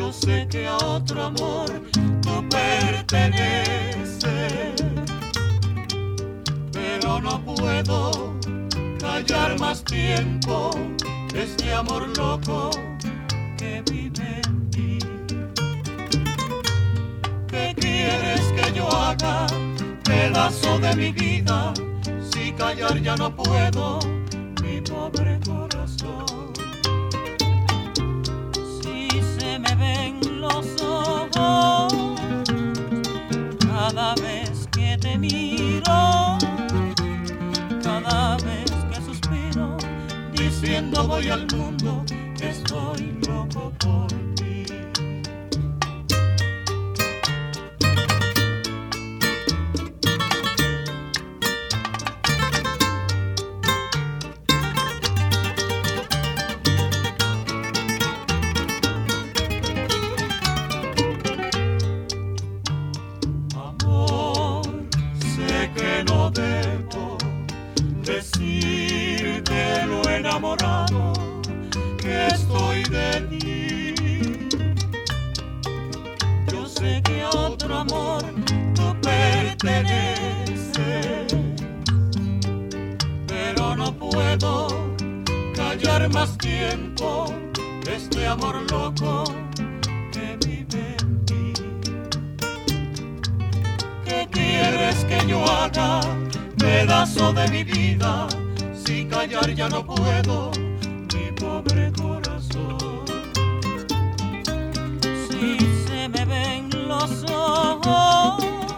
Yo sé que a otro amor tú perteneces, pero no puedo callar más tiempo este amor loco que vive en ti. ¿Qué quieres que yo haga, pedazo de mi vida? Si callar ya no puedo, mi pobre corazón. Si se me ven los ojos cada vez que te miro, cada vez que suspiro, diciendo voy al mundo, estoy loco por ti. Amor, sé que no debo decirte lo enamorado que estoy de ti. Yo sé que a otro amor tú perteneces, pero no puedo callar más tiempo este amor loco que vive en ti. ¿Qué quieres que yo haga, pedazo de mi vida? Si callar ya no puedo, mi pobre corazón. si se me ven los ojos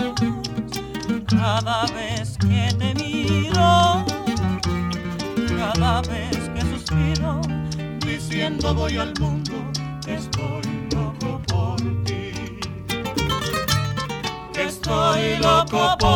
cada vez que te miro, cada vez que suspiro, Diciendo voy al mundo, estoy loco por ti. estoy loco por